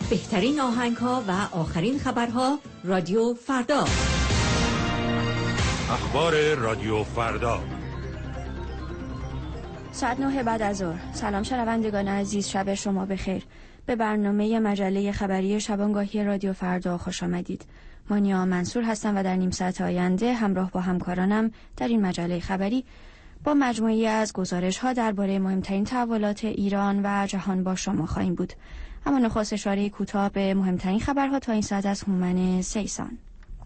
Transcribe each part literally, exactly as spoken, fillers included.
بهترین آهنگ‌ها و آخرین خبرها رادیو فردا. اخبار رادیو فردا. ساعت نه بعد از ظهر. سلام شنوندگان عزیز، شب شما بخیر. به برنامه مجله خبری شبانگاهی رادیو فردا خوش آمدید. مانیا منصور هستم و در نیم ساعت آینده همراه با همکارانم در این مجله خبری با مجموعی از گزارش‌ها درباره مهمترین تحولات ایران و جهان با شما خواهیم بود. اما نخست اشاره کوتاه به مهمترین خبرها تا این ساعت از هومن سیسان.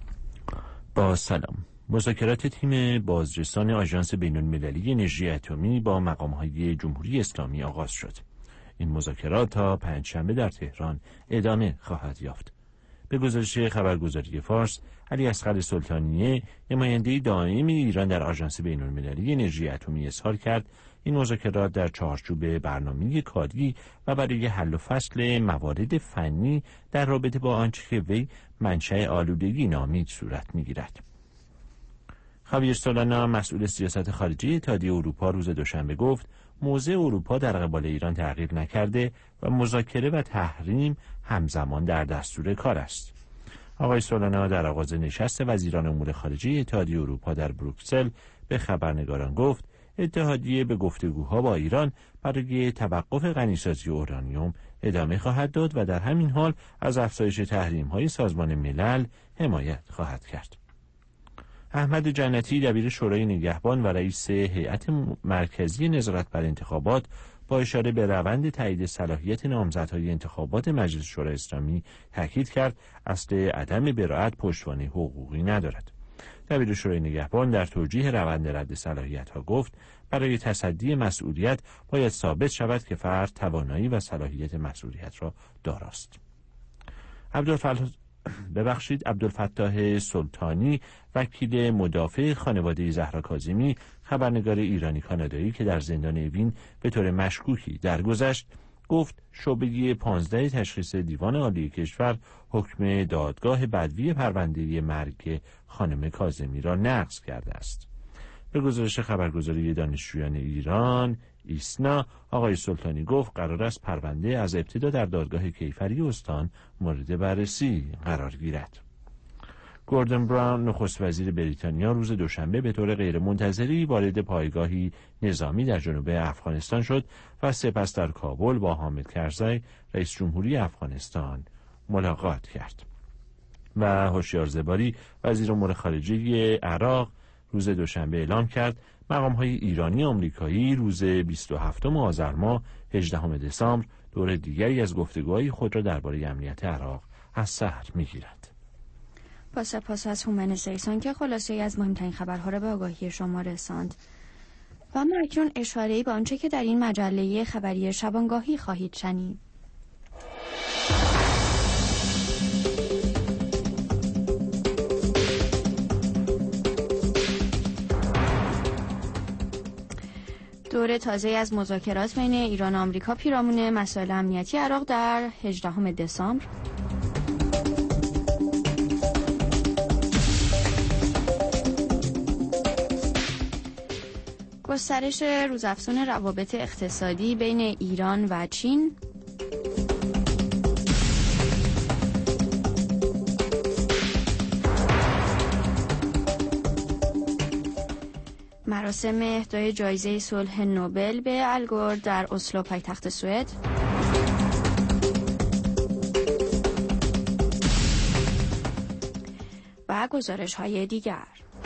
با سلام. مذاکرات تیم بازرسان آژانس بین‌المللی انرژی اتمی با مقام‌های جمهوری اسلامی آغاز شد. این مذاکرات تا پنجشنبه در تهران ادامه خواهد یافت. به گزارش خبرگزاری فارس، علی اصغر سلطانیه، نماینده دائم ایران در آژانس بین‌المللی انرژی اتمی اظهار کرد این مذاکرات در چارچوب برنامه کاری و برای حل و فصل موارد فنی در رابطه با آنچه که وی منشأ آلودگی نامید صورت می‌گیرد. خاویر سولانا، مسئول سیاست خارجی اتحادیه اروپا، روز دوشنبه گفت موضع اروپا در قبال ایران تغییر نکرده و مذاکره و تحریم همزمان در دستور کار است. آقای سولانا در آغاز نشست وزیران امور خارجه اتحادیه اروپا در بروکسل به خبرنگاران گفت اتحادیه به گفتگوها با ایران برای توقف غنیسازی اورانیوم ادامه خواهد داد و در همین حال از افزایش تحریم‌های سازمان ملل حمایت خواهد کرد. احمد جنتی، دبیر شورای نگهبان و رئیس هیئت مرکزی نظارت بر انتخابات، با اشاره به روند تایید صلاحیت نامزدهای انتخابات مجلس شورای اسلامی تاکید کرد اصل عدم براءت پشتوانه حقوقی ندارد. دبیر شورای نگهبان در توجیه روند رد صلاحیت‌ها گفت برای تصدی مسئولیت باید ثابت شود که فرد توانایی و صلاحیت مسئولیت را داراست. عبدالفتاح ببخشید عبدالفتاح سلطانی، وکیل مدافع خانواده زهرا کاظمی، خبرنگار ایرانی کانادایی که در زندان اوین به طور مشکوکی درگذشت، گفت شعبه پانزده تشخیص دیوان عالی کشور حکم دادگاه بدوی پرونده مرگ خانم کاظمی را نقض کرده است. به گزارش خبرگزاری دانشجویان ایران ایسنا، آقای سلطانی گفت قرار است پرونده از ابتدا در دادگاه کیفری استان مورد بررسی قرار گیرد. گوردن براون، نخست وزیر بریتانیا، روز دوشنبه به طور غیرمنتظری وارد پایگاهی نظامی در جنوب افغانستان شد و سپس در کابل با حامد کرزی، رئیس جمهوری افغانستان، ملاقات کرد. و هوشیار زباری، وزیر امور خارجه عراق، روز دوشنبه اعلام کرد مقام‌های ایرانی آمریکایی روز بیست و هفتم آذر ماه هجدهم دسامبر دور دیگری از گفتگوهای خود را درباره امنیت عراق از سر می‌گیرند. با سپاس از هومن سیسان که خلاصه از مهمترین خبرها را به آگاهی شما رساند. و اما اکنون اشاره‌ای به آنچه که در این مجله خبری شبانگاهی خواهید شنید. دور تازه از مذاکرات بین ایران و آمریکا پیرامون مسائل امنیتی عراق در هجدهم دسامبر. گسترش روزافزون روابط اقتصادی بین ایران و چین. مراسم اهدای جایزه صلح نوبل به الگور در اسلو پایتخت سوئد. و گزارش‌های دیگر.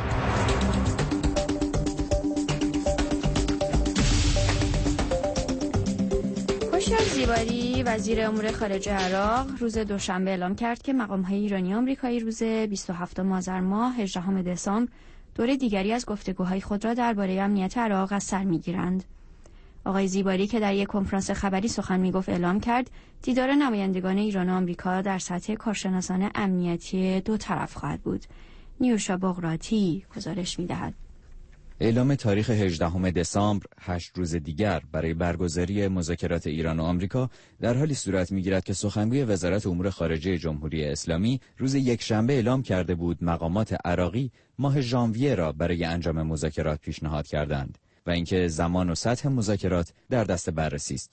هوشیار زیباری، وزیر امور خارجه عراق، روز دوشنبه اعلام کرد که مقام‌های ایرانی و آمریکایی روز بیست و هفتم آذر ماه هجدهم دسامبر دور دیگری از گفتگوهای خود را درباره امنیت عراق از سر می‌گیرند. آقای زیباری که در یک کنفرانس خبری سخن می‌گفت اعلام کرد دیدار نمایندگان ایران و آمریکا در سطح کارشناسان امنیتی دو طرف خواهد بود. نیوشا بغراتی گزارش می‌دهد. اعلام تاریخ هجدهم دسامبر، هشت روز دیگر برای برگزاری مذاکرات ایران و آمریکا در حالی صورت می‌گیرد که سخنگوی وزارت امور خارجه جمهوری اسلامی روز یکشنبه اعلام کرده بود مقامات عراقی ماه ژانویه را برای انجام مذاکرات پیشنهاد کردند و اینکه زمان و سطح مذاکرات در دست بررسی است.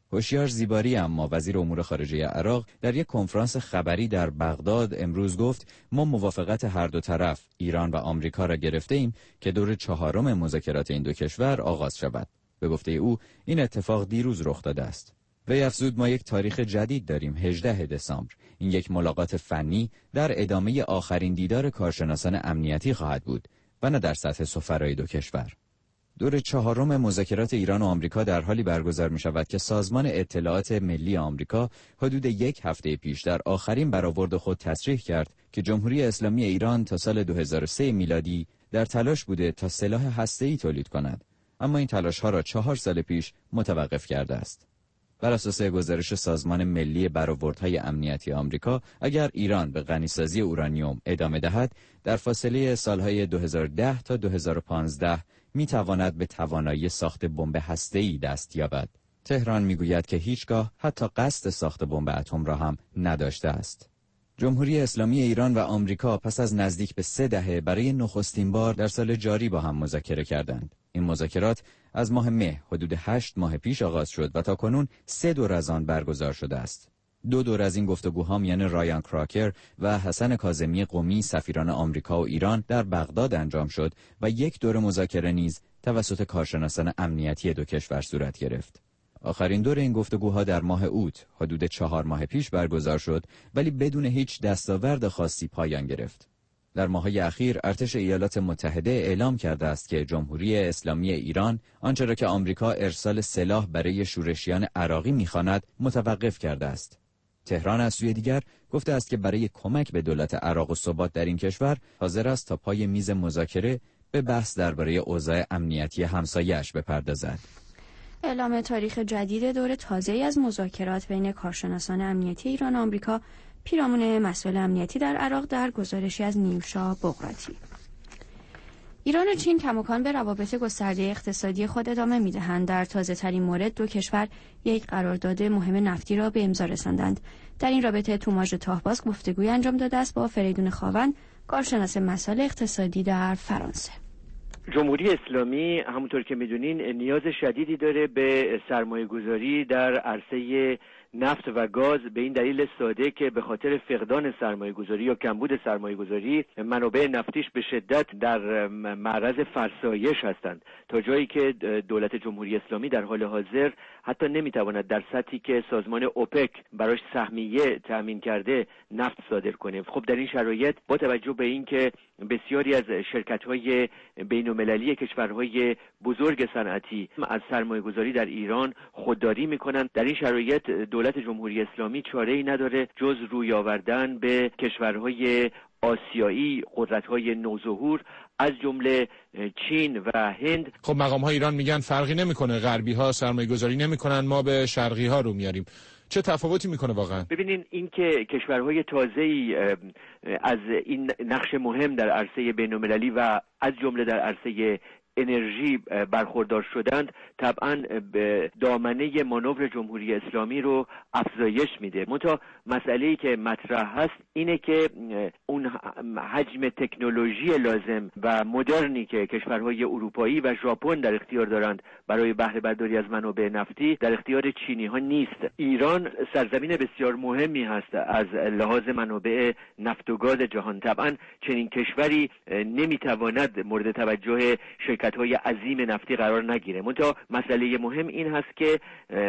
هوشیار زیباری اما وزیر امور خارجه عراق در یک کنفرانس خبری در بغداد امروز گفت ما موافقت هر دو طرف ایران و آمریکا را گرفته ایم که دور چهارم مذاکرات این دو کشور آغاز شود. به گفته او این اتفاق دیروز رخ داده است. وی افزود ما یک تاریخ جدید داریم، هجدهم دسامبر. این یک ملاقات فنی در ادامه آخرین دیدار کارشناسان امنیتی خواهد بود و نه در سطح سفرای دو کشور. دور چهارم مذاکرات ایران و آمریکا در حالی برگزار می شود که سازمان اطلاعات ملی آمریکا حدود یک هفته پیش در آخرین برآورد خود تصریح کرد که جمهوری اسلامی ایران تا سال دو هزار و سه میلادی در تلاش بوده تا سلاح هسته‌ای تولید کند، اما این تلاش‌ها را چهار سال پیش متوقف کرده است. بر اساس گزارش سازمان ملی برآوردهای امنیتی آمریکا، اگر ایران به غنیسازی اورانیوم ادامه دهد، در فاصله سالهای دو هزار و ده تا دو هزار و پانزده می تواند به توانایی ساخت بمب هسته‌ای دست یابد. تهران میگوید که هیچگاه حتی قصد ساخت بمب اتم را هم نداشته است. جمهوری اسلامی ایران و آمریکا پس از نزدیک به سه دهه برای نخستین بار در سال جاری با هم مذاکره کردند. این مذاکرات از ماه مه حدود هشت ماه پیش آغاز شد و تاکنون سه دور از آن برگزار شده است. دو دور از این گفتگوها میان رایان کراکر و حسن کاظمی قمی سفیران آمریکا و ایران در بغداد انجام شد و یک دور مذاکره نیز توسط کارشناسان امنیتی دو کشور صورت گرفت. آخرین دور این گفتگوها در ماه اوت حدود چهار ماه پیش برگزار شد، ولی بدون هیچ دستاورد خاصی پایان گرفت. در ماه‌های اخیر ارتش ایالات متحده اعلام کرده است که جمهوری اسلامی ایران آنچه را که آمریکا ارسال سلاح برای شورشیان عراقی می‌خواند متوقف کرده است. تهران از سوی دیگر گفته است که برای کمک به دولت عراق و ثبات در این کشور حاضر است تا پای میز مذاکره به بحث درباره اوضاع امنیتی همسایه‌اش بپردازد. اعلام تاریخ جدید دور تازه‌ای از مذاکرات بین کارشناسان امنیتی ایران و آمریکا پیرامون مسائل امنیتی در عراق در گزارشی از نیوشا بغراتی. ایران و چین کماکان به روابط گسترده اقتصادی خود ادامه می‌دهند. در تازه‌ترین مورد دو کشور یک قرارداد مهم نفتی را به امضا رساندند. در این رابطه توماژ تاهباز گفتگوی انجام داده است با فریدون خاوند، کارشناس مسائل اقتصادی در فرانسه. جمهوری اسلامی همونطور که می‌دونین نیاز شدیدی داره به سرمایه‌گذاری در عرصه نفت و گاز، به این دلیل ساده که به خاطر فقدان سرمایه‌گذاری یا کمبود سرمایه‌گذاری منابع نفتیش به شدت در معرض فرسایش هستند، تا جایی که دولت جمهوری اسلامی در حال حاضر حتی نمیتواند در سطحی که سازمان اوپک براش سهمیه تامین کرده نفت صادر کنه. خب در این شرایط با توجه به اینکه بسیاری از شرکت‌های بین‌المللی کشورهای بزرگ صنعتی از سرمایه‌گذاری در ایران خودداری می‌کنند، در این شرایط دولت جمهوری اسلامی چاره‌ای نداره جز روی آوردن به کشورهای آسیایی، قدرت‌های نوظهور از جمله چین و هند. خب مقام‌های ایران میگن فرقی نمی‌کنه، غربی‌ها سرمایه‌گذاری نمی‌کنن، ما به شرقی‌ها رو میاریم. چه تفاوتی میکنه واقعا؟ ببینین این که کشورهای تازه‌ای از این نقش مهم در عرصه بین‌المللی و از جمله در عرصه انرژی برخوردار شدند، طبعا به دامنه مانور جمهوری اسلامی رو افزایش میده. منتها مسئله‌ای که مطرح هست اینه که اون حجم تکنولوژی لازم و مدرنی که کشورهای اروپایی و ژاپن در اختیار دارند برای بهره برداری از منابع نفتی در اختیار چینی ها نیست. ایران سرزمین بسیار مهمی هست از لحاظ منابع نفت و گاز جهان. طبعا چنین کشوری نمیتواند مورد توجه شرکت‌های عظیم نفتی قرار نگیره. منتها مسئله مهم این هست که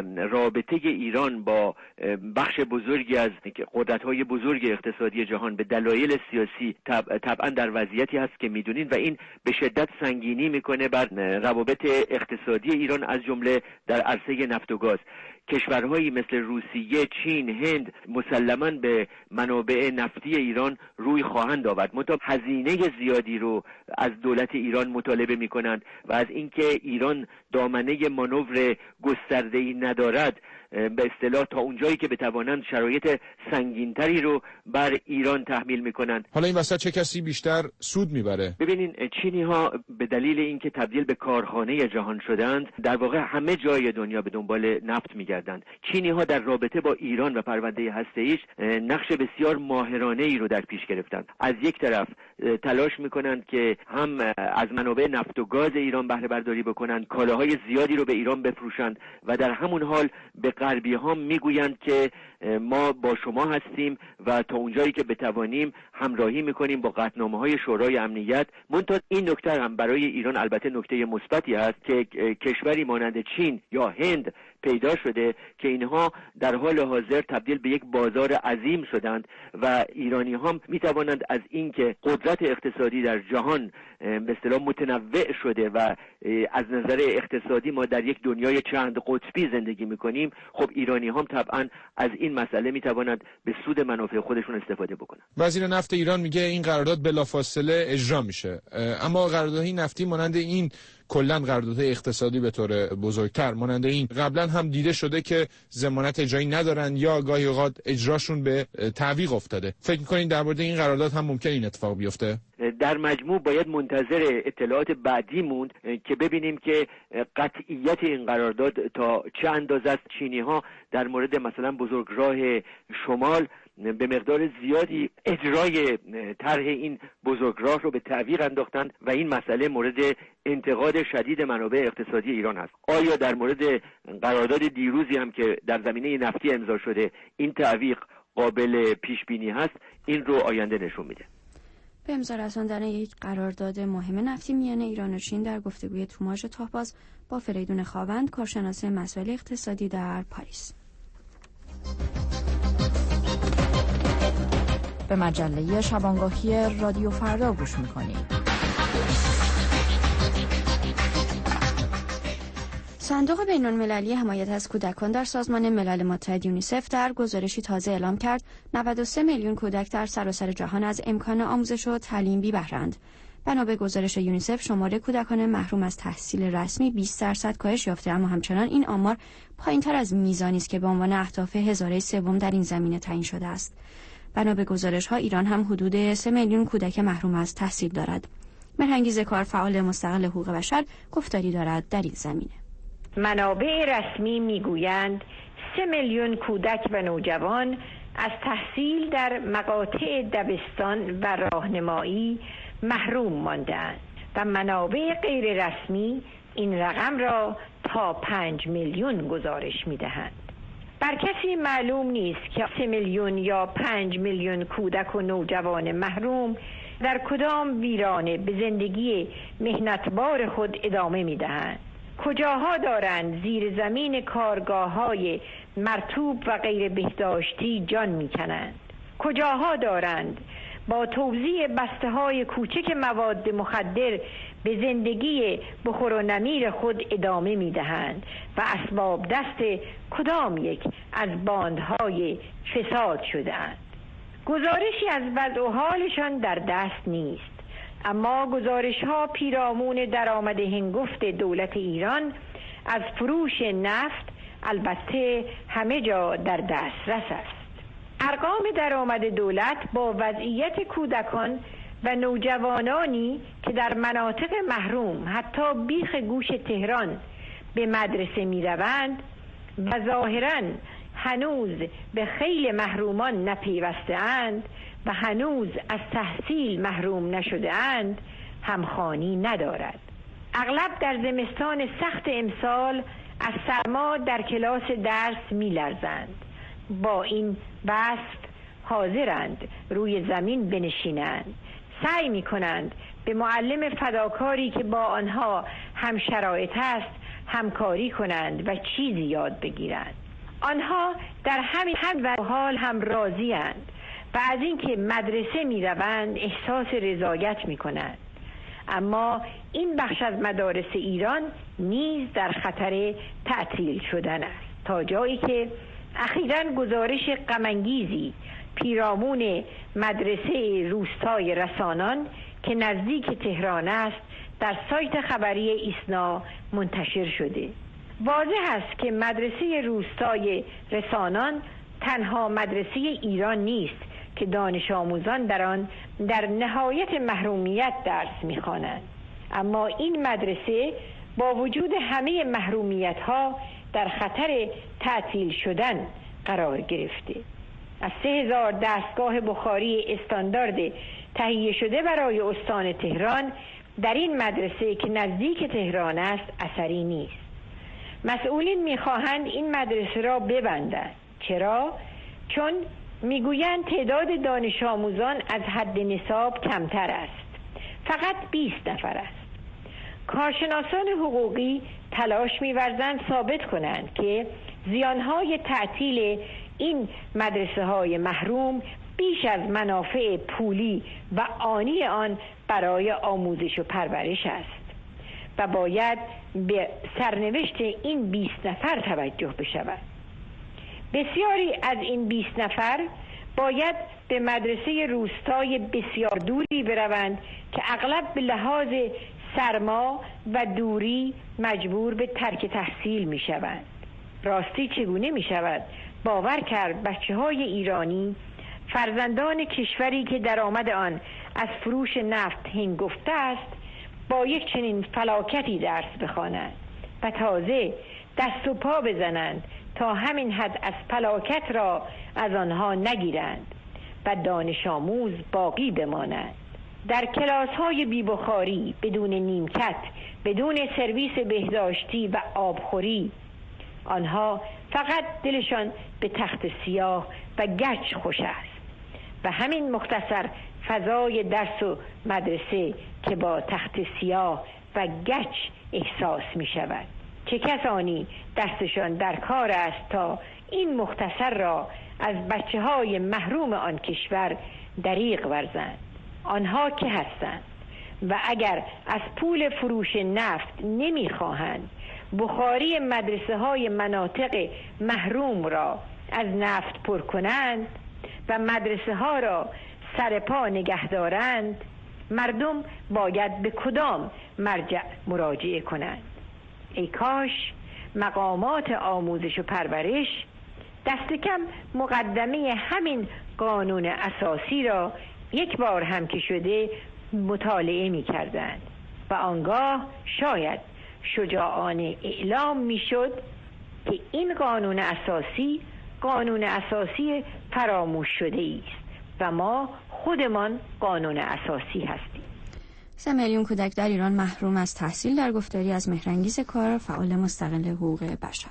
رابطه ایران با بخش بزرگی از قدرت‌های بزرگ اقتصادی جهان به دلایل سیاسی طب... طبعا در وضعیتی هست که میدونین و این به شدت سنگینی میکنه بر روابط اقتصادی ایران از جمله در عرصه نفت و گاز. کشورهایی مثل روسیه، چین، هند مسلماً به منابع نفتی ایران روی خواهند آورد. منتها هزینه زیادی رو از دولت ایران مطالبه میکنند و از اینکه ایران دامنه مانور گسترده‌ای ندارد، به اصطلاح تا اونجایی که بتوانند شرایط سنگینتری رو بر ایران تحمیل میکنند. حالا این وسط چه کسی بیشتر سود میبره؟ ببینین چینی ها به دلیل اینکه تبدیل به کارخانه جهان شدند، در واقع همه جای دنیا به دنبال نفت میگردند. چینی ها در رابطه با ایران و پرونده هسته‌ایش نقش بسیار ماهرانه ای رو در پیش گرفتند. از یک طرف تلاش میکنند که هم از منابع نفت و گاز ایران بهره برداری بکنند، کالاهای زیادی رو به ایران بفروشند و در همون حال به غربی ها میگویند که ما با شما هستیم و تا اونجایی که بتوانیم همراهی میکنیم با قطعنامه های شورای امنیت. منتها این نکته هم برای ایران البته نکته مثبتی است که کشوری مانند چین یا هند پیدا شده که اینها در حال حاضر تبدیل به یک بازار عظیم شدند و ایرانی ها می توانند از اینکه قدرت اقتصادی در جهان به اصطلاح متنوع شده و از نظر اقتصادی ما در یک دنیای چند قطبی زندگی میکنیم، خب ایرانی هم طبعا از این مسئله می توانند به سود منافع خودشون استفاده بکنند. وزیر نفت ایران میگه این قرارداد بلافاصله اجرا میشه، اما قراردادهای نفتی مانند این کلا قراردادهای اقتصادی به طور بزرگتر مانند این قبلا هم دیده شده که ضمانت اجرایی ندارن یا گاهی اوقات اجراشون به تعویق افتاده. فکر می‌کنین در مورد این قرارداد هم ممکن این اتفاق بیفته؟ در مجموع باید منتظر اطلاعات بعدی موند که ببینیم که قطعیت این قرارداد تا چه اندازه است. چینی‌ها در مورد مثلا بزرگراه شمال به مقدار زیادی اجرای طرح این بزرگراه رو به تعویق انداختند و این مسئله مورد انتقاد شدید منابع اقتصادی ایران هست. آیا در مورد قرارداد دیروزی هم که در زمینه نفتی امضا شده این تعویق قابل پیش بینی هست؟ این رو آینده نشون میده. به امضا رساندن یک قرارداد مهم نفتی میان ایران و چین در گفتگوی توماژ تاهباز با فریدون خاوند، کارشناس مسائل اقتصادی در پاریس. به مجله شبانگاهی رادیو فردا گوش میکنید. صندوق بین‌المللی حمایت از کودکان در سازمان ملل متحد یونیسف در گزارشی تازه اعلام کرد نود و سه میلیون کودک در سراسر جهان از امکان آموزش و تعلیم بی بهره‌اند. بنا به گزارش یونیسف شمار کودکان محروم از تحصیل رسمی بیست درصد کاهش یافته، اما همچنان این آمار پایین‌تر از میزانی است که به عنوان اهداف هزاره سوم در این زمینه تعیین شده است. بنا به گزارش‌ها ایران هم حدود سه میلیون کودک محروم از تحصیل دارد. مهرانگیز کار، فعال مستقل حقوق بشر، گفتاری دارد در این زمینه. منابع رسمی میگویند سه میلیون کودک و نوجوان از تحصیل در مقاطع دبستان و راهنمایی محروم ماندند و منابع غیر رسمی این رقم را تا پنج میلیون گزارش میدهند. بر کسی معلوم نیست که سه میلیون یا پنج میلیون کودک و نوجوان محروم در کدام ویرانه به زندگی مهنتبار خود ادامه میدهند. کجاها دارند زیر زمین کارگاه‌های مرطوب و غیر بهداشتی جان می‌کنند؟ کجاها دارند با توزیع بسته‌های کوچک مواد مخدر به زندگی بخور و نمیر خود ادامه می‌دهند و اسباب دست کدام یک از باندهای فساد شده‌اند؟ گزارشی از وضع و حالشان در دست نیست، اما گزارش‌ها پیرامون درآمد هنگفت دولت ایران از فروش نفت البته همه جا در دسترس است. ارقام درآمد دولت با وضعیت کودکان و نوجوانانی که در مناطق محروم حتی بیخ گوش تهران به مدرسه می‌روند و ظاهراً هنوز به خیل محرومان نپیوسته‌اند و هنوز از تحصیل محروم نشده‌اند همخوانی ندارد. اغلب در زمستان سخت امسال از سرما در کلاس درس می‌لرزند. با این وصف حاضرند روی زمین بنشینند، سعی می‌کنند به معلم فداکاری که با آنها هم شرایط است همکاری کنند و چیزی یاد بگیرند. آنها در همین حال هم راضی اند و از اینکه مدرسه می روند احساس رضایت می کنند. اما این بخش از مدارس ایران نیز در خطر تعطیل شدن است، تا جایی که اخیراً گزارش غم‌انگیزی پیرامون مدرسه روستای رسانان که نزدیک تهران است در سایت خبری ایسنا منتشر شده. واضح است که مدرسه روستای رسانان تنها مدرسه ایران نیست که دانش آموزان در آن در نهایت محرومیت درس می‌خوانند، اما این مدرسه با وجود همه محرومیت‌ها در خطر تعطیل شدن قرار گرفته. از سه هزار دستگاه بخاری استاندارد تهیه شده برای استان تهران در این مدرسه که نزدیک تهران است اثری نیست. مسئولین میخواهند این مدرسه را ببندند. چرا؟ چون میگویند تعداد دانش آموزان از حد نصاب کمتر است. فقط بیست نفر است. کارشناسان حقوقی تلاش می‌ورزند ثابت کنند که زیانهای تعطیل این مدرسه های محروم بیش از منافع پولی و آنی آن برای آموزش و پرورش است و باید به سرنوشت این بیست نفر توجه بشود. بسیاری از این بیست نفر باید به مدرسه روستای بسیار دوری بروند که اغلب به لحاظ سرما و دوری مجبور به ترک تحصیل می شوند. راستی چگونه می شود باور کرد بچه های ایرانی، فرزندان کشوری که درآمد آن از فروش نفت هنگفته است، با یک چنین فلاکتی درس بخوانند و تازه دست و پا بزنند تا همین حد از فلاکت را از آنها نگیرند و دانش آموز باقی بمانند. در کلاس های بی بخاری، بدون نیمکت، بدون سرویس بهداشتی و آبخوری، آنها فقط دلشان به تخت سیاه و گچ خوش است و همین مختصر فضای درس و مدرسه که با تخت سیاه و گچ احساس می شود. چه کسانی دستشان در کار است تا این مختصر را از بچه های محروم آن کشور دریغ ورزند؟ آنها که هستند و اگر از پول فروش نفت نمی خواهند بخاری مدرسه های مناطق محروم را از نفت پر کنند و مدرسه ها را سر پا نگه دارند، مردم باید به کدام مرجع مراجعه کنند؟ ای کاش مقامات آموزش و پرورش دست کم مقدمه همین قانون اساسی را یک بار هم که شده مطالعه می کردند و آنگاه شاید شجاعانه اعلام می شد که این قانون اساسی قانون اساسی فراموش شده است و ما خودمان قانون اساسی هستیم. سه میلیون کودک در ایران محروم از تحصیل در گفتاری از مهرانگیز کار، فعال مستقل حقوق بشر.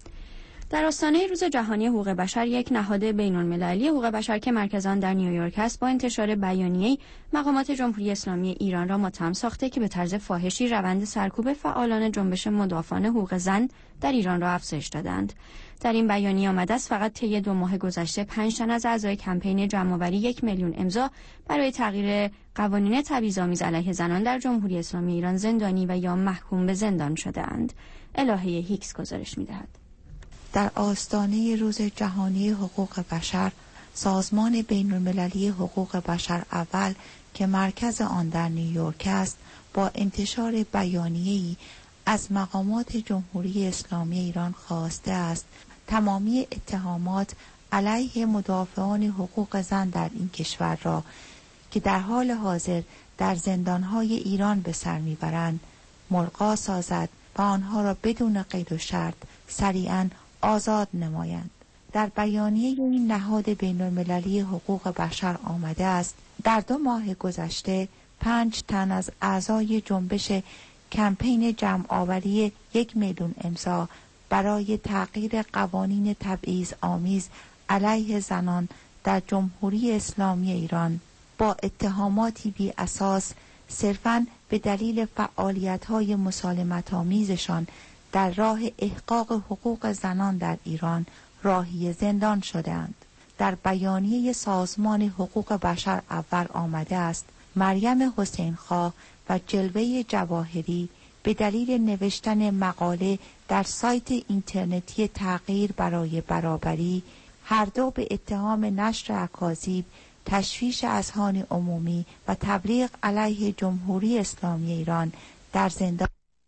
در آستانه روز جهانی حقوق بشر، یک نهاد بین‌المللی حقوق بشر که مرکز آن در نیویورک است، با انتشار بیانیه‌ای مقامات جمهوری اسلامی ایران را متهم ساخته که به طرز فاحشی روند سرکوب فعالان جنبش مدافعان حقوق زن در ایران را افزایش دادند. در این بیانیه آمده است فقط طی دو ماه گذشته پنج تن از اعضای کمپین جمع‌آوری یک میلیون امضا برای تغییر قوانین تبعیض‌آمیز علیه زنان در جمهوری اسلامی ایران زندانی و یا محکوم به زندان شده‌اند. الهه هیکس گزارش می‌دهد. در آستانه روز جهانی حقوق بشر، سازمان بین‌المللی حقوق بشر اول که مرکز آن در نیویورک است، با انتشار بیانیه‌ای از مقامات جمهوری اسلامی ایران خواسته است تمامی اتهامات علیه مدافعان حقوق زن در این کشور را که در حال حاضر در زندان‌های ایران به سر می‌برند ملغا سازد و آنها را بدون قید و شرط سریعاً آزاد نمایند. در بیانیه این نهاد بین‌المللی حقوق بشر آمده است در دو ماه گذشته پنج تن از اعضای جنبش کمپین جمع‌آوری یک میلیون امضا برای تغییر قوانین تبعیض آمیز علیه زنان در جمهوری اسلامی ایران با اتهاماتی بی اساس صرفاً به دلیل فعالیت‌های مسالمت‌آمیزشان در راه احقاق حقوق زنان در ایران راهی زندان شدند. در بیانیه سازمان حقوق بشر اول آمده است مریم حسین‌خواه و جلوه جواهری به دلیل نوشتن مقاله در سایت اینترنتی تغییر برای برابری هر دو به اتهام نشر اکاذیب، تشویش اذهان عمومی و تبلیغ علیه جمهوری اسلامی ایران در زندان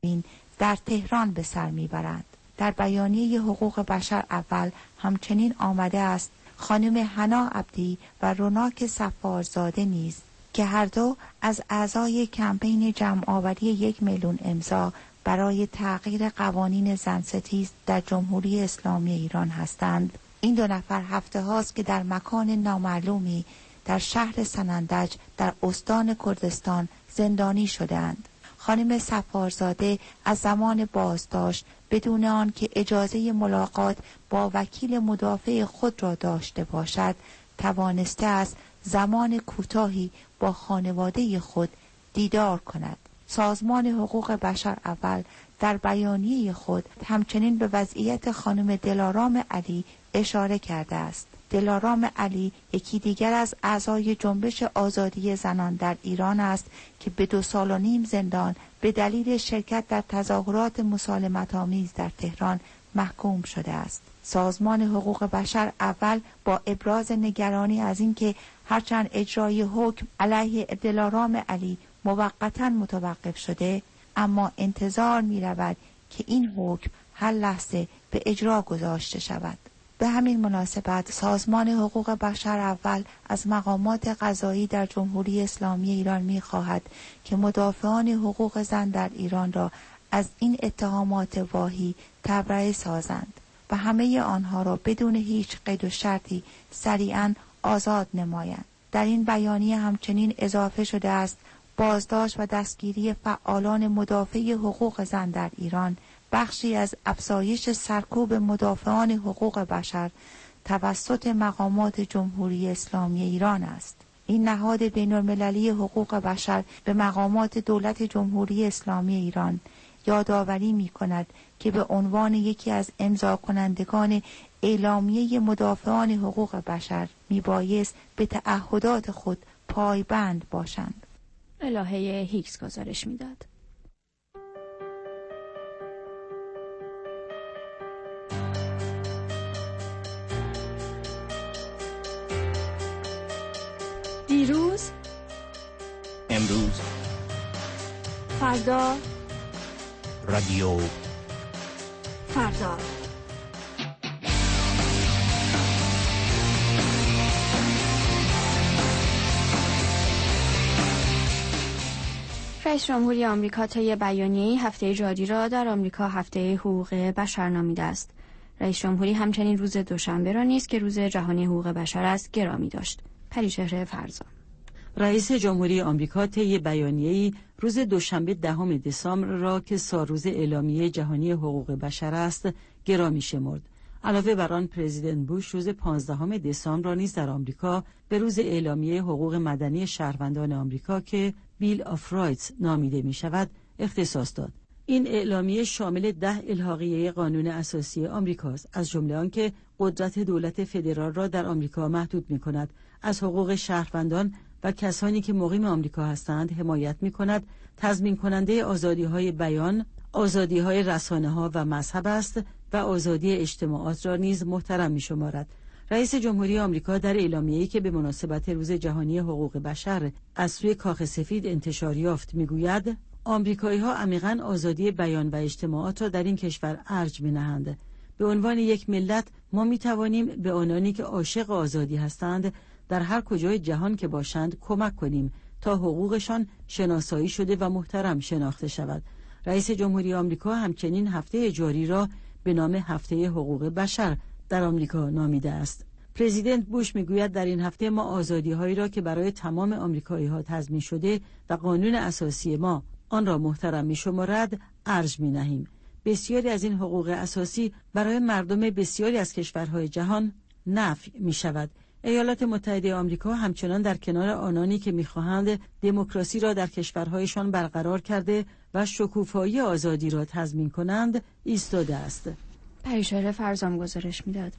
در تهران به سر میبرند. در بیانیه حقوق بشر اول همچنین آمده است خانم حنا عبدی و روناک صفارزاده نیز که هر دو از اعضای کمپین جمع‌آوری یک میلیون امضا برای تغییر قوانین زنستیز در جمهوری اسلامی ایران هستند. این دو نفر هفته هاست که در مکان نامعلومی در شهر سنندج در استان کردستان زندانی شدند. خانم صفارزاده از زمان بازداشت بدون آن که اجازه ملاقات با وکیل مدافع خود را داشته باشد، توانسته است زمان کوتاهی با خانواده خود دیدار کند. سازمان حقوق بشر اول در بیانیه خود همچنین به وضعیت خانم دلارام علی اشاره کرده است. دلارام علی یکی دیگر از اعضای جنبش آزادی زنان در ایران است که به دو سال و نیم زندان به دلیل شرکت در تظاهرات مسالمت‌آمیز در تهران محکوم شده است. سازمان حقوق بشر اول با ابراز نگرانی از اینکه هرچند اجرای حکم علیه دلارام علی موقتاً متوقف شده، اما انتظار می رود که این حکم هر لحظه به اجرا گذاشته شود. به همین مناسبت سازمان حقوق بشر اول از مقامات قضایی در جمهوری اسلامی ایران می خواهد که مدافعان حقوق زن در ایران را از این اتهامات واهی تبرئه سازند و همه آنها را بدون هیچ قید و شرطی سریعاً آزاد نمایند. در این بیانیه همچنین اضافه شده است بازداشت و دستگیری فعالان مدافع حقوق زن در ایران بخشی از افزایش سرکوب مدافعان حقوق بشر توسط مقامات جمهوری اسلامی ایران است. این نهاد بین‌المللی حقوق بشر به مقامات دولت جمهوری اسلامی ایران یادآوری می‌کند که به عنوان یکی از امضا کنندگان اعلامیه مدافعان حقوق بشر میبایست به تعهدات خود پایبند باشند. الهه هیکس گزارش میداد. دیروز، امروز، فردا، رادیو فردا. رئیس جمهوری آمریکا طی بیانیه‌ای هفته جاری را در آمریکا هفته حقوق بشر نامیده است. رئیس جمهوری همچنین روز دوشنبه را نیز که روز جهانی حقوق بشر است گرامی داشت. پریچهره فرزان. رئیس جمهوری آمریکا طی بیانیه‌ای روز دوشنبه دهم دسامبر را که سالروز اعلامیه جهانی حقوق بشر است گرامی شمرد. علاوه بر آن پرزیدنت بوش روز پانزدهم دسامبر را نیز در آمریکا به روز اعلامیه حقوق مدنی شهروندان آمریکا که بیل آف رایتس نامیده می شود اختصاص داد. این اعلامیه شامل ده الحاقیه قانون اساسی آمریکاست، از جمله آنکه قدرت دولت فدرال را در آمریکا محدود می کند، از حقوق شهروندان و کسانی که مقیم آمریکا هستند حمایت می کند، تضمین کننده آزادی های بیان، آزادی های رسانه ها و مذهب است و آزادی اجتماعات را نیز محترم می شمارد. رئیس جمهوری آمریکا در اعلامیه‌ای که به مناسبت روز جهانی حقوق بشر از سوی کاخ سفید انتشار یافت میگوید آمریکایی‌ها عمیقاً آزادی بیان و اجتماعات را در این کشور ارج می‌نهند. به عنوان یک ملت ما می‌توانیم به آنانی که عاشق آزادی هستند در هر کجای جهان که باشند کمک کنیم تا حقوقشان شناسایی شده و محترم شناخته شود. رئیس جمهوری آمریکا همچنین هفته جاری را به نام هفته حقوق بشر در آمریکا نامیده است. پرزیدنت بوش میگوید در این هفته ما آزادی‌هایی را که برای تمام آمریکایی‌ها تضمین شده و قانون اساسی ما آن را محترم می‌شمارد ارج می‌نهیم. بسیاری از این حقوق اساسی برای مردم بسیاری از کشورهای جهان نفی می‌شود. ایالات متحده آمریکا همچنان در کنار آنانی که می‌خواهند دموکراسی را در کشورهایشان برقرار کرده و شکوفایی آزادی را تضمین کنند ایستاده است. پریچهره فرزام گزارش میداد.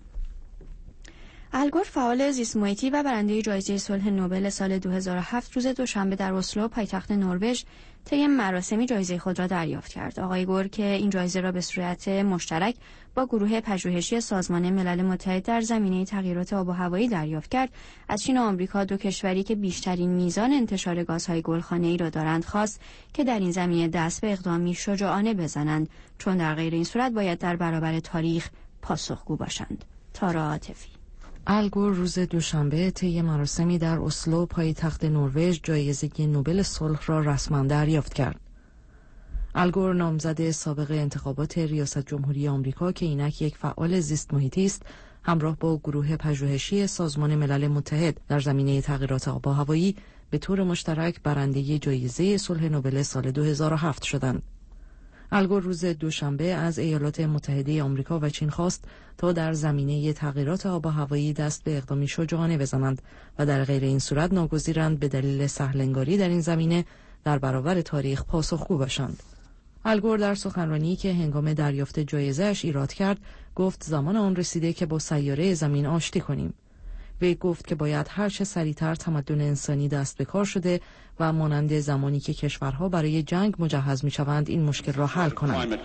الگور فعال زیست محیطی و برنده جایزه صلح نوبل سال دو هزار و هفت روز دوشنبه در اسلو پایتخت نروژ طی مراسمی جایزه خود را دریافت کرد. آقای گور که این جایزه را به صورت مشترک با گروه پژوهشی سازمان ملل متحد در زمینه تغییرات آب و هوایی دریافت کرد، از چین و آمریکا، دو کشوری که بیشترین میزان انتشار گازهای گلخانه‌ای را دارند، خواست که در این زمینه دست به اقدامی شجاعانه بزنند، چون در غیر این صورت باید در برابر تاریخ پاسخگو باشند. تارا عاطفی. الگور روز دوشنبه طی مراسمی در اسلو پایتخت نروژ جایزه نوبل صلح را رسما دریافت کرد. الگور نامزد سابق انتخابات ریاست جمهوری آمریکا که اینک یک فعال زیست محیطی است، همراه با گروه پژوهشی سازمان ملل متحد در زمینه تغییرات آب و هوایی به طور مشترک برنده جایزه صلح نوبل سال دو هزار و هفت شدند. الگور روز دوشنبه از ایالات متحده آمریکا و چین خواست تا در زمینه تغییرات آب و هوایی دست به اقدامی شجاعانه بزنند و در غیر این صورت ناگزیرند به دلیل سهل‌انگاری در این زمینه در برابر تاریخ پاسخگو باشند. الگور در سخنرانی که هنگام دریافت جایزه‌اش ایراد کرد، گفت زمان آن رسیده که با سیاره زمین آشتی کنیم. وی گفت که باید هر چه سریعتر تمدن انسانی دست به کار شده و مانند زمانی که کشورها برای جنگ مجهز می‌شوند این مشکل را حل کنند.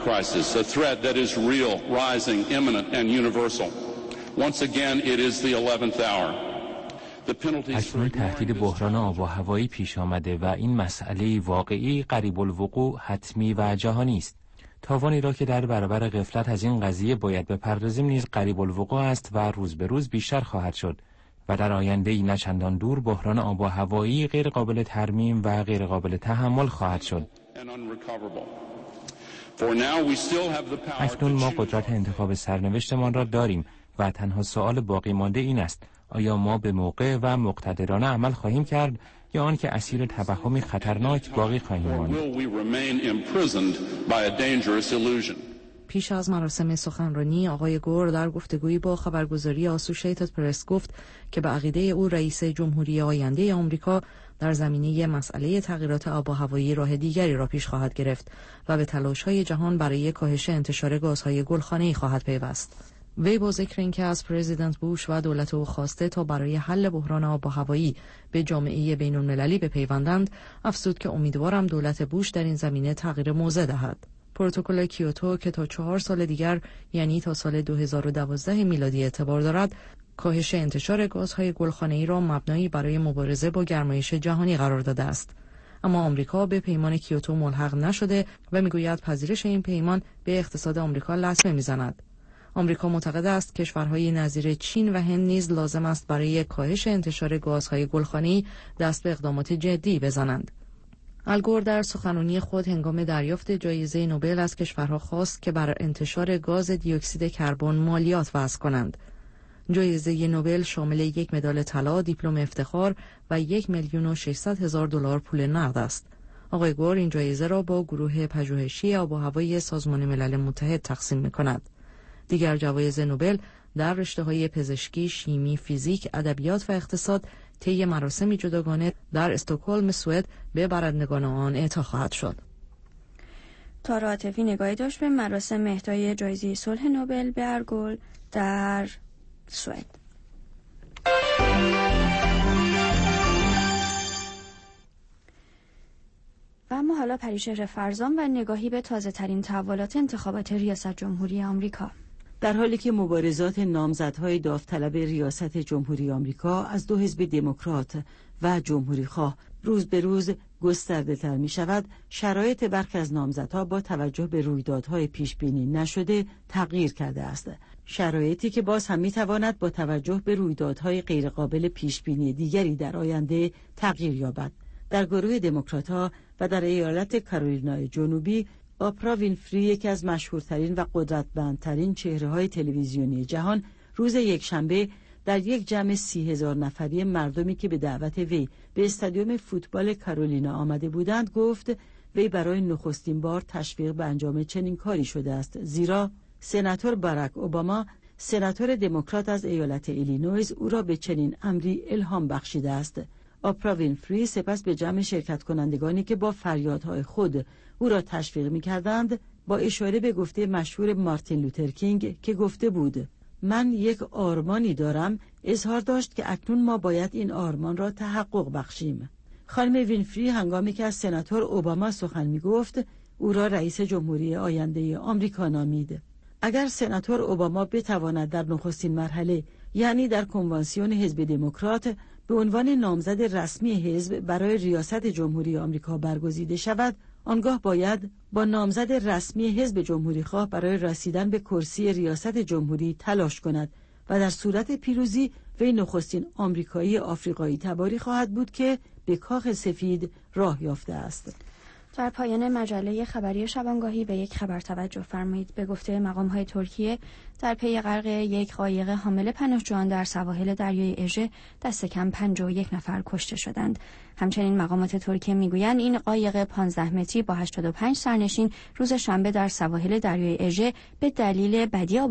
اکنون تهدید بحران آب و هوایی پیش آمده و این مسئله واقعی قریب الوقوع، حتمی و جهانی است. تاوانی را که در برابر غفلت از این قضیه باید بپردازیم نیز قریب الوقوع است و روز به روز بیشتر خواهد شد و در آینده نه چندان دور بحران آب و هوایی غیر قابل ترمیم و غیر قابل تحمل خواهد شد. اکنون ما قدرت انتخاب سرنوشتمان را داریم و تنها سؤال باقی مانده این است: آیا ما به موقع و مقتدرانه عمل خواهیم کرد یا آن که اسیر توهمی خطرناک باقی خواهیم ماند؟ پیش از مراسم سخنرانی، آقای گور در گفتگویی با خبرگزاری آسوشیتد پرس گفت که به عقیده او رئیس جمهوری آینده آمریکا در زمینه مسئله تغییرات آب و هوایی راه دیگری را پیش خواهد گرفت و به تلاش‌های جهان برای کاهش انتشار گازهای گلخانه‌ای خواهد پیوست. وی با ذکر اینکه از پرزیدنت بوش و دولت او خواسته تا برای حل بحران آب و هوایی به جامعه بین‌المللی بپیوندند، افزود که امیدوارم دولت بوش در این زمینه تغییر موضع دهد. پروتکل کیوتو که تا چهار سال دیگر یعنی تا سال دو هزار و دوازده میلادی اعتبار دارد، کاهش انتشار گازهای گلخانه‌ای را مبنایی برای مبارزه با گرمایش جهانی قرار داده است. اما آمریکا به پیمان کیوتو ملحق نشده و میگوید پذیرش این پیمان به اقتصاد آمریکا لطمه میزند. آمریکا معتقد است کشورهای نظیر چین و هند نیز لازم است برای کاهش انتشار گازهای گلخانه‌ای دست به اقدامات جدی بزنند. الگور در سخنرانی خود هنگام دریافت جایزه نوبل از کشورها خواست که بر انتشار گاز دی اکسید کربن مالیات وضع کنند. جایزه نوبل شامل یک مدال طلا، دیپلم افتخار و یک میلیون و ششصد هزار دلار پول نقد است. آقای گور این جایزه را با گروه پژوهشی آب و هوایی سازمان ملل متحد تقسیم می‌کند. دیگر جوایز نوبل در رشته‌های پزشکی، شیمی، فیزیک، ادبیات و اقتصاد طی مراسمی جداگانه در استکهلم، سوئد به برندگان آن اعطا خواهد شد. تارا عاطفی نگاهی داشت به مراسم اهدای جایزه صلح نوبل به ارگول در سوئد. و اما حالا پریشهر فرزان و نگاهی به تازه ترین تحولات انتخابات ریاست جمهوری آمریکا. در حالی که مبارزات نامزدهای داوطلب ریاست جمهوری آمریکا از دو حزب دموکرات و جمهوری خواه روز به روز گسترده تر می شود، شرایط برخی از نامزدها با توجه به رویدادهای پیش بینی نشده تغییر کرده است. شرایطی که باز هم می تواند با توجه به رویدادهای غیرقابل پیش بینی دیگری در آینده تغییر یابد. در گروه دموکرات‌ها و در ایالت کارولینای جنوبی، آپرا وینفری، یکی از مشهورترین و قدرتمندترین چهره‌های تلویزیونی جهان، روز یکشنبه در یک جمع سی هزار نفری مردمی که به دعوت وی به استادیوم فوتبال کارولینا آمده بودند گفت وی برای نخستین بار تشویق به انجام چنین کاری شده است، زیرا سناتور باراک اوباما، سناتور دموکرات از ایالت ایلینویز، او را به چنین امری الهام بخشیده است. آپرا وینفری سپس به جمع شرکت کنندگانی که با فریادهای خود او را تشویق می‌کردند با اشاره به گفته مشهور مارتین لوترکینگ که گفته بود من یک آرمانی دارم، اظهار داشت که اکنون ما باید این آرمان را تحقق بخشیم. خانم وینفری هنگامی که از سناتور اوباما سخن می‌گفت او را رئیس جمهوری آینده آمریکا نامید. اگر سناتور اوباما بتواند در نخستین مرحله، یعنی در کنوانسیون حزب دموکرات، به عنوان نامزد رسمی حزب برای ریاست جمهوری آمریکا برگزیده شود، آنگاه باید با نامزد رسمی حزب جمهوری خواه برای رسیدن به کرسی ریاست جمهوری تلاش کند و در صورت پیروزی وی نخستین آمریکایی آفریقایی تباری خواهد بود که به کاخ سفید راه یافته است. در پایان مجله خبری شبانگاهی به یک خبر توجه فرمایید. به گفته مقام‌های ترکیه در پی غرق یک قایق حامل پناهجویان در سواحل دریای اژه دست کم پنجاه و یک نفر کشته شدند. همچنین مقامات ترکیه میگویند این قایق پانزده متری با هشتاد و پنج سرنشین روز شنبه در سواحل دریای اژه به دلیل بدی